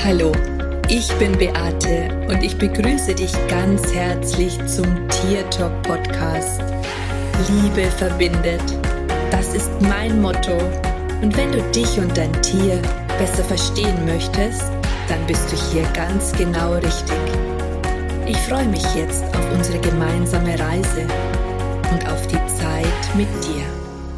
Hallo, ich bin Beate und ich begrüße dich ganz herzlich zum Tiertalk Podcast. Liebe verbindet, das ist mein Motto. Und wenn du dich und dein Tier besser verstehen möchtest, dann bist du hier ganz genau richtig. Ich freue mich jetzt auf unsere gemeinsame Reise und auf die Zeit mit dir.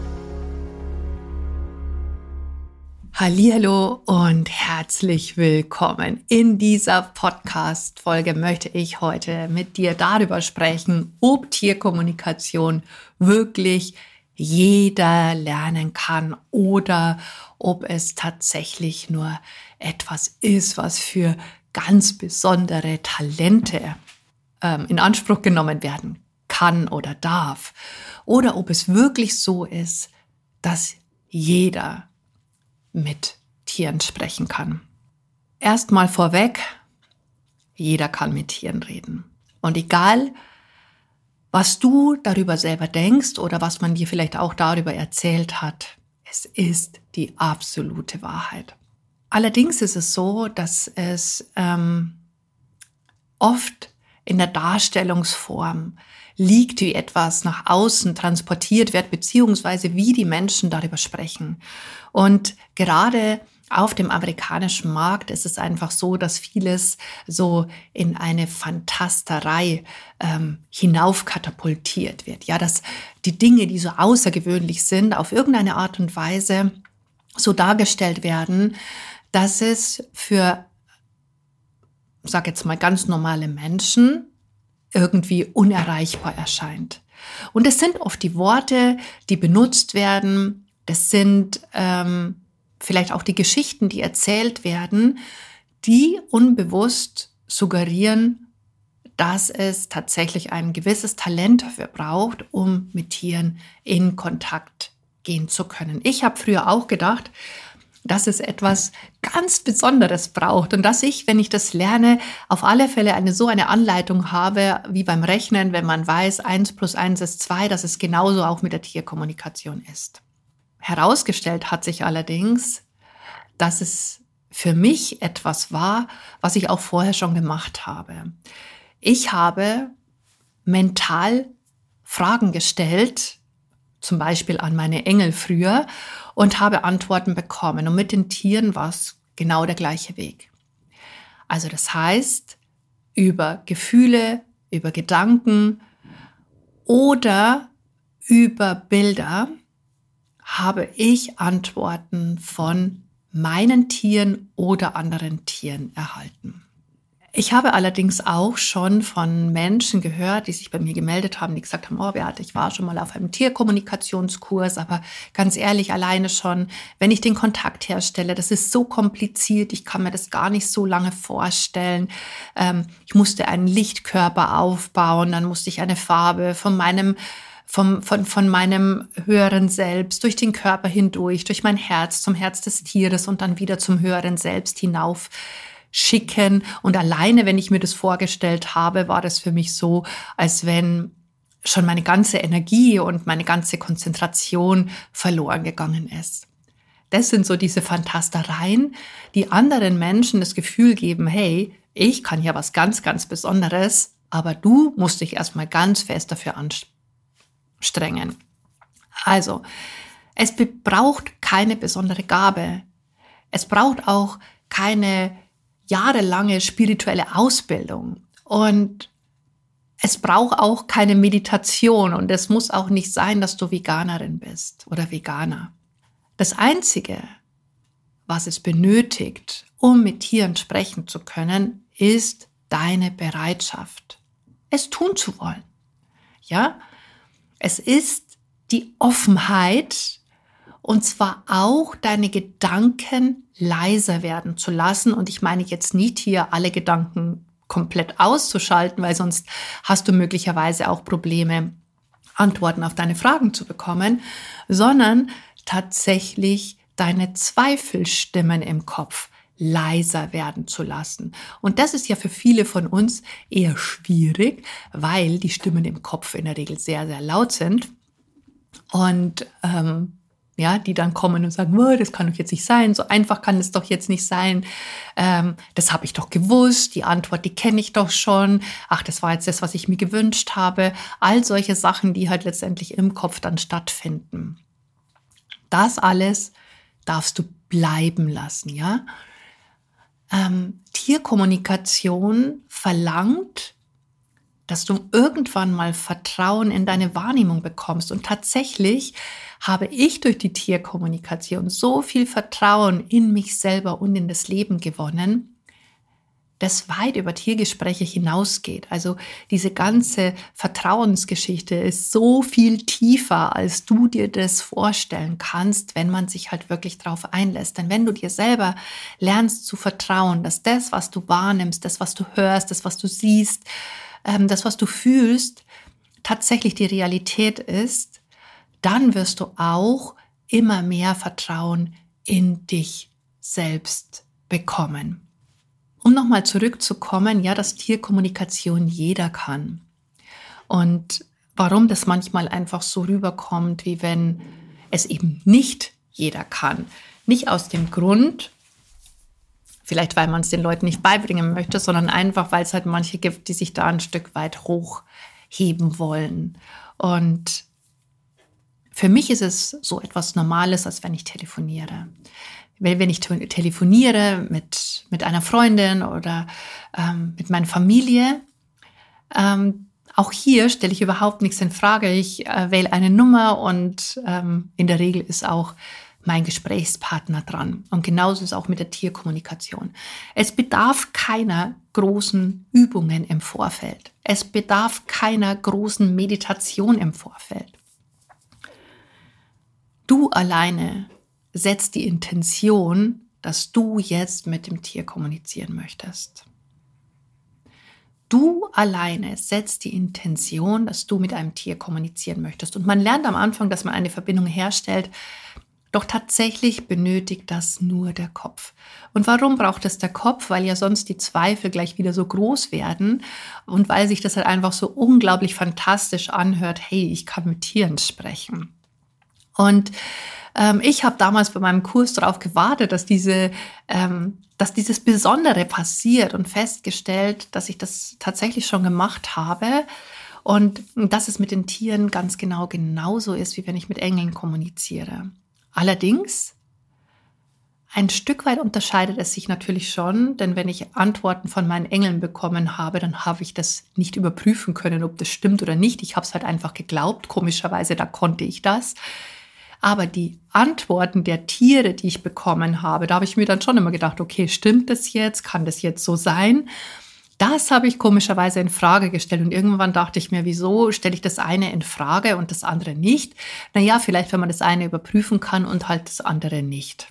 Hallihallo und herzlich willkommen. In dieser Podcast-Folge möchte ich heute mit dir darüber sprechen, ob Tierkommunikation wirklich jeder lernen kann oder ob es tatsächlich nur etwas ist, was für ganz besondere Talente in Anspruch genommen werden kann oder darf. Oder ob es wirklich so ist, dass jeder mit Tieren sprechen kann. Erstmal vorweg, jeder kann mit Tieren reden. Und egal, was du darüber selber denkst oder was man dir vielleicht auch darüber erzählt hat, es ist die absolute Wahrheit. Allerdings ist es so, dass es oft in der Darstellungsform liegt, wie etwas nach außen transportiert wird, beziehungsweise wie die Menschen darüber sprechen. Und gerade auf dem amerikanischen Markt ist es einfach so, dass vieles so in eine Fantasterei hinaufkatapultiert wird. Ja, dass die Dinge, die so außergewöhnlich sind, auf irgendeine Art und Weise so dargestellt werden, dass es für, sag jetzt mal, ganz normale Menschen irgendwie unerreichbar erscheint. Und es sind oft die Worte, die benutzt werden, das sind vielleicht auch die Geschichten, die erzählt werden, die unbewusst suggerieren, dass es tatsächlich ein gewisses Talent dafür braucht, um mit Tieren in Kontakt gehen zu können. Ich habe früher auch gedacht, dass es etwas ganz Besonderes braucht und dass ich, wenn ich das lerne, auf alle Fälle eine Anleitung habe, wie beim Rechnen, wenn man weiß, 1 + 1 ist 2, dass es genauso auch mit der Tierkommunikation ist. Herausgestellt hat sich allerdings, dass es für mich etwas war, was ich auch vorher schon gemacht habe. Ich habe mental Fragen gestellt, zum Beispiel an meine Engel früher, und habe Antworten bekommen. Und mit den Tieren war es genau der gleiche Weg. Also das heißt, über Gefühle, über Gedanken oder über Bilder habe ich Antworten von meinen Tieren oder anderen Tieren erhalten. Ich habe allerdings auch schon von Menschen gehört, die sich bei mir gemeldet haben, die gesagt haben, oh Beate, ich war schon mal auf einem Tierkommunikationskurs, aber ganz ehrlich, alleine schon, wenn ich den Kontakt herstelle, das ist so kompliziert, ich kann mir das gar nicht so lange vorstellen. Ich musste einen Lichtkörper aufbauen, dann musste ich eine Farbe von meinem höheren Selbst durch den Körper hindurch, durch mein Herz zum Herz des Tieres und dann wieder zum höheren Selbst hinauf schicken. Und alleine, wenn ich mir das vorgestellt habe, war das für mich so, als wenn schon meine ganze Energie und meine ganze Konzentration verloren gegangen ist. Das sind so diese Fantastereien, die anderen Menschen das Gefühl geben, hey, ich kann ja was ganz, ganz Besonderes, aber du musst dich erstmal ganz fest dafür anstrengen. Also, es braucht keine besondere Gabe. Es braucht auch keine jahrelange spirituelle Ausbildung und es braucht auch keine Meditation und es muss auch nicht sein, dass du Veganerin bist oder Veganer. Das Einzige, was es benötigt, um mit Tieren sprechen zu können, ist deine Bereitschaft, es tun zu wollen. Ja, es ist die Offenheit, und zwar auch deine Gedanken leiser werden zu lassen. Und ich meine jetzt nicht hier alle Gedanken komplett auszuschalten, weil sonst hast du möglicherweise auch Probleme, Antworten auf deine Fragen zu bekommen, sondern tatsächlich deine Zweifelstimmen im Kopf leiser werden zu lassen. Und das ist ja für viele von uns eher schwierig, weil die Stimmen im Kopf in der Regel sehr, sehr laut sind. Und ja, die dann kommen und sagen, das kann doch jetzt nicht sein, so einfach kann es doch jetzt nicht sein, das habe ich doch gewusst, die Antwort, die kenne ich doch schon, ach, das war jetzt das, was ich mir gewünscht habe, all solche Sachen, die halt letztendlich im Kopf dann stattfinden. Das alles darfst du bleiben lassen, ja. Tierkommunikation verlangt, dass du irgendwann mal Vertrauen in deine Wahrnehmung bekommst. Und tatsächlich habe ich durch die Tierkommunikation so viel Vertrauen in mich selber und in das Leben gewonnen, das weit über Tiergespräche hinausgeht. Also diese ganze Vertrauensgeschichte ist so viel tiefer, als du dir das vorstellen kannst, wenn man sich halt wirklich drauf einlässt. Denn wenn du dir selber lernst zu vertrauen, dass das, was du wahrnimmst, das, was du hörst, das, was du siehst, das, was du fühlst, tatsächlich die Realität ist, dann wirst du auch immer mehr Vertrauen in dich selbst bekommen. Um nochmal zurückzukommen, ja, dass Tierkommunikation jeder kann. Und warum das manchmal einfach so rüberkommt, wie wenn es eben nicht jeder kann. Nicht aus dem Grund, vielleicht weil man es den Leuten nicht beibringen möchte, sondern einfach, weil es halt manche gibt, die sich da ein Stück weit hochheben wollen. Und für mich ist es so etwas Normales, als wenn ich telefoniere. Wenn ich telefoniere mit einer Freundin oder mit meiner Familie, auch hier stelle ich überhaupt nichts in Frage. Ich wähle eine Nummer und in der Regel ist auch mein Gesprächspartner dran. Und genauso ist es auch mit der Tierkommunikation. Es bedarf keiner großen Übungen im Vorfeld. Es bedarf keiner großen Meditation im Vorfeld. Du alleine setzt die Intention, dass du jetzt mit dem Tier kommunizieren möchtest. Du alleine setzt die Intention, dass du mit einem Tier kommunizieren möchtest. Und man lernt am Anfang, dass man eine Verbindung herstellt, doch tatsächlich benötigt das nur der Kopf. Und warum braucht es der Kopf? Weil ja sonst die Zweifel gleich wieder so groß werden und weil sich das halt einfach so unglaublich fantastisch anhört, hey, ich kann mit Tieren sprechen. Und ich habe damals bei meinem Kurs darauf gewartet, dass dieses Besondere passiert und festgestellt, dass ich das tatsächlich schon gemacht habe und dass es mit den Tieren ganz genauso ist, wie wenn ich mit Engeln kommuniziere. Allerdings, ein Stück weit unterscheidet es sich natürlich schon, denn wenn ich Antworten von meinen Engeln bekommen habe, dann habe ich das nicht überprüfen können, ob das stimmt oder nicht. Ich habe es halt einfach geglaubt, komischerweise, da konnte ich das. Aber die Antworten der Tiere, die ich bekommen habe, da habe ich mir dann schon immer gedacht, okay, stimmt das jetzt? Kann das jetzt so sein? Das habe ich komischerweise in Frage gestellt und irgendwann dachte ich mir, wieso stelle ich das eine in Frage und das andere nicht? Naja, vielleicht, wenn man das eine überprüfen kann und halt das andere nicht.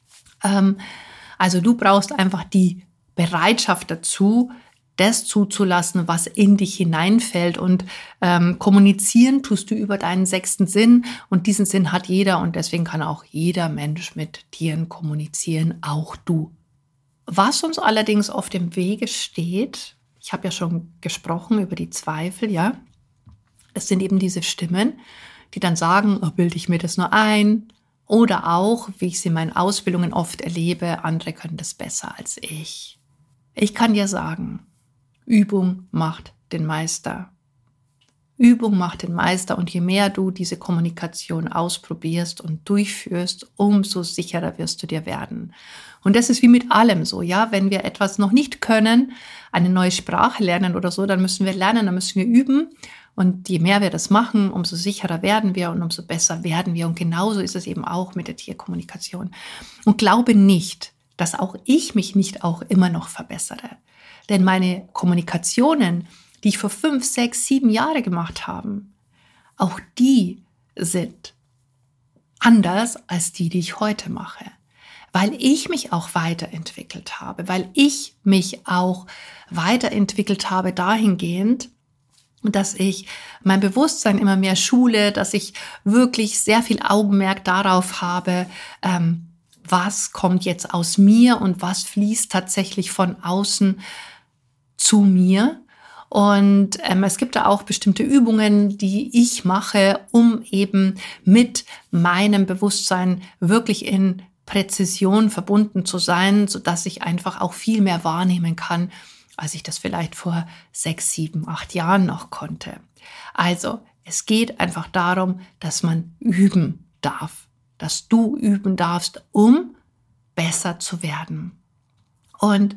Also du brauchst einfach die Bereitschaft dazu, das zuzulassen, was in dich hineinfällt. Und kommunizieren tust du über deinen 6. Sinn. Und diesen Sinn hat jeder. Und deswegen kann auch jeder Mensch mit Tieren kommunizieren, auch du. Was uns allerdings auf dem Wege steht, ich habe ja schon gesprochen über die Zweifel, ja. Das sind eben diese Stimmen, die dann sagen, oh, bilde ich mir das nur ein? Oder auch, wie ich sie in meinen Ausbildungen oft erlebe, andere können das besser als ich. Ich kann dir sagen, Übung macht den Meister. Übung macht den Meister und je mehr du diese Kommunikation ausprobierst und durchführst, umso sicherer wirst du dir werden. Und das ist wie mit allem so, ja, wenn wir etwas noch nicht können, eine neue Sprache lernen oder so, dann müssen wir lernen, dann müssen wir üben und je mehr wir das machen, umso sicherer werden wir und umso besser werden wir und genauso ist es eben auch mit der Tierkommunikation. Und glaube nicht, dass auch ich mich nicht auch immer noch verbessere. Denn meine Kommunikationen, die ich vor 5, 6, 7 Jahre gemacht habe, auch die sind anders als die ich heute mache. Weil ich mich auch weiterentwickelt habe, weil ich mich auch weiterentwickelt habe dahingehend, dass ich mein Bewusstsein immer mehr schule, dass ich wirklich sehr viel Augenmerk darauf habe, was kommt jetzt aus mir und was fließt tatsächlich von außen zu mir Und es gibt da auch bestimmte Übungen, die ich mache, um eben mit meinem Bewusstsein wirklich in Präzision verbunden zu sein, sodass ich einfach auch viel mehr wahrnehmen kann, als ich das vielleicht vor 6, 7, 8 Jahren noch konnte. Also, es geht einfach darum, dass man üben darf, dass du üben darfst, um besser zu werden. Und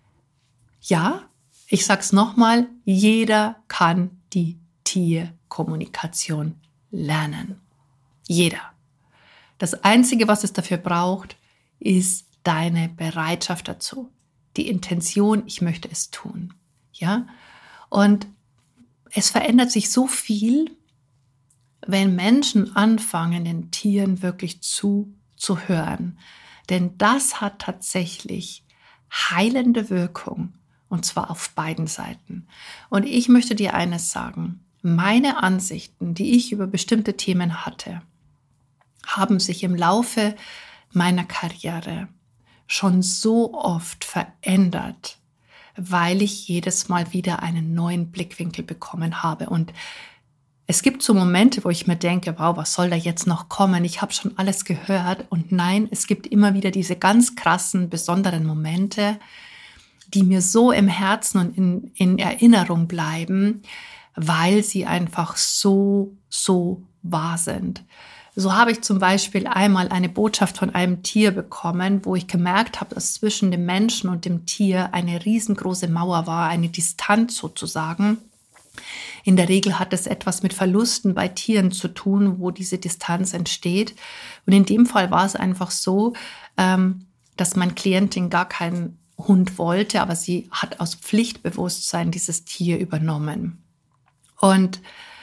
ja, ich sag's nochmal, jeder kann die Tierkommunikation lernen. Jeder. Das Einzige, was es dafür braucht, ist deine Bereitschaft dazu. Die Intention, ich möchte es tun. Ja? Und es verändert sich so viel, wenn Menschen anfangen, den Tieren wirklich zuzuhören. Denn das hat tatsächlich heilende Wirkung. Und zwar auf beiden Seiten. Und ich möchte dir eines sagen. Meine Ansichten, die ich über bestimmte Themen hatte, haben sich im Laufe meiner Karriere schon so oft verändert, weil ich jedes Mal wieder einen neuen Blickwinkel bekommen habe. Und es gibt so Momente, wo ich mir denke, wow, was soll da jetzt noch kommen? Ich habe schon alles gehört. Und nein, es gibt immer wieder diese ganz krassen, besonderen Momente, die mir so im Herzen und in Erinnerung bleiben, weil sie einfach so wahr sind. So habe ich zum Beispiel einmal eine Botschaft von einem Tier bekommen, wo ich gemerkt habe, dass zwischen dem Menschen und dem Tier eine riesengroße Mauer war, eine Distanz sozusagen. In der Regel hat es etwas mit Verlusten bei Tieren zu tun, wo diese Distanz entsteht. Und in dem Fall war es einfach so, dass meine Klientin gar keinen Hund wollte, aber sie hat aus Pflichtbewusstsein dieses Tier übernommen. Und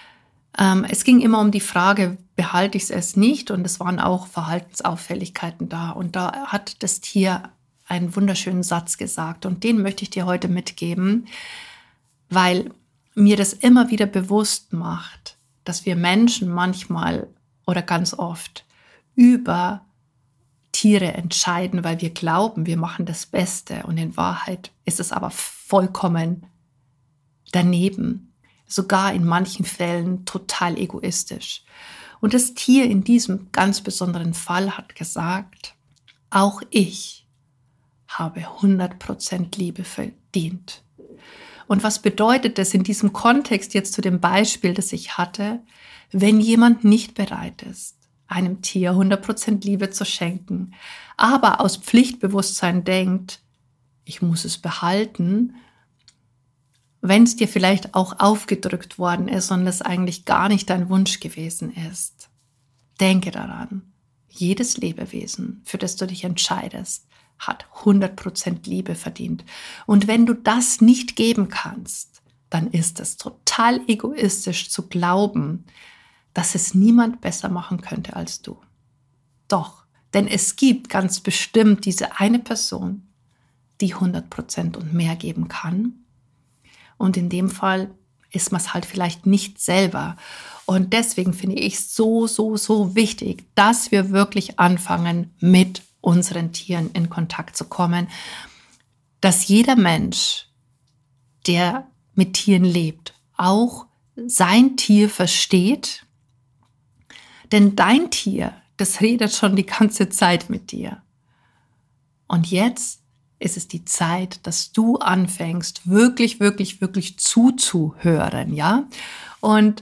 es ging immer um die Frage, behalte ich es nicht? Und es waren auch Verhaltensauffälligkeiten da. Und da hat das Tier einen wunderschönen Satz gesagt. Und den möchte ich dir heute mitgeben, weil mir das immer wieder bewusst macht, dass wir Menschen manchmal oder ganz oft über Tiere entscheiden, weil wir glauben, wir machen das Beste. Und in Wahrheit ist es aber vollkommen daneben. Sogar in manchen Fällen total egoistisch. Und das Tier in diesem ganz besonderen Fall hat gesagt, auch ich habe 100% Liebe verdient. Und was bedeutet das in diesem Kontext jetzt zu dem Beispiel, das ich hatte, wenn jemand nicht bereit ist, einem Tier 100% Liebe zu schenken, aber aus Pflichtbewusstsein denkt, ich muss es behalten, wenn es dir vielleicht auch aufgedrückt worden ist und es eigentlich gar nicht dein Wunsch gewesen ist. Denke daran, jedes Lebewesen, für das du dich entscheidest, hat 100% Liebe verdient. Und wenn du das nicht geben kannst, dann ist es total egoistisch zu glauben, dass es niemand besser machen könnte als du. Doch, denn es gibt ganz bestimmt diese eine Person, die 100% und mehr geben kann. Und in dem Fall ist man es halt vielleicht nicht selber. Und deswegen finde ich es so wichtig, dass wir wirklich anfangen, mit unseren Tieren in Kontakt zu kommen. Dass jeder Mensch, der mit Tieren lebt, auch sein Tier versteht. Denn dein Tier, das redet schon die ganze Zeit mit dir. Und jetzt ist es die Zeit, dass du anfängst, wirklich zuzuhören, ja? Und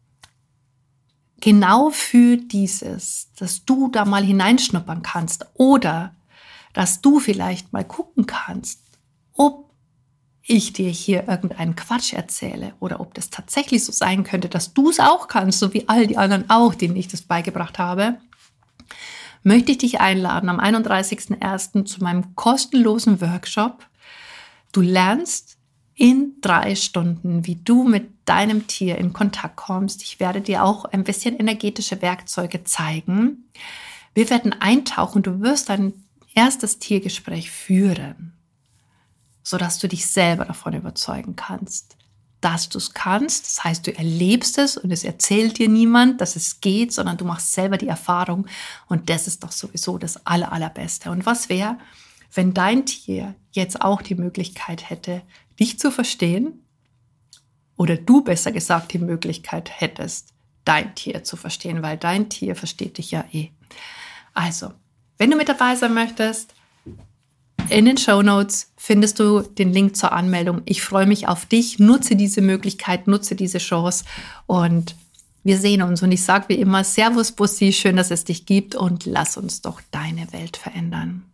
genau für dieses, dass du da mal hineinschnuppern kannst oder dass du vielleicht mal gucken kannst, ob ich dir hier irgendeinen Quatsch erzähle oder ob das tatsächlich so sein könnte, dass du es auch kannst, so wie all die anderen auch, denen ich das beigebracht habe, möchte ich dich einladen am 31.01. zu meinem kostenlosen Workshop. Du lernst in 3 Stunden, wie du mit deinem Tier in Kontakt kommst. Ich werde dir auch ein bisschen energetische Werkzeuge zeigen. Wir werden eintauchen, du wirst dein erstes Tiergespräch führen, sodass du dich selber davon überzeugen kannst, dass du es kannst. Das heißt, du erlebst es und es erzählt dir niemand, dass es geht, sondern du machst selber die Erfahrung und das ist doch sowieso das Allerbeste. Und was wäre, wenn dein Tier jetzt auch die Möglichkeit hätte, dich zu verstehen oder du besser gesagt die Möglichkeit hättest, dein Tier zu verstehen, weil dein Tier versteht dich ja eh. Also, wenn du mit dabei sein möchtest, in den Shownotes findest du den Link zur Anmeldung. Ich freue mich auf dich. Nutze diese Möglichkeit, nutze diese Chance und wir sehen uns. Und ich sage wie immer, Servus Bussi, schön, dass es dich gibt und lass uns doch deine Welt verändern.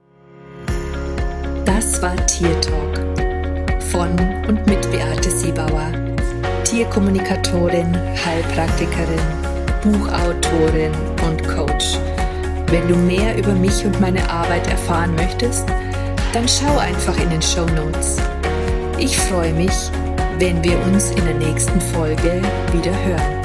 Das war Tier Talk von und mit Beate Siebauer, Tierkommunikatorin, Heilpraktikerin, Buchautorin und Coach. Wenn du mehr über mich und meine Arbeit erfahren möchtest, dann schau einfach in den Shownotes. Ich freue mich, wenn wir uns in der nächsten Folge wieder hören.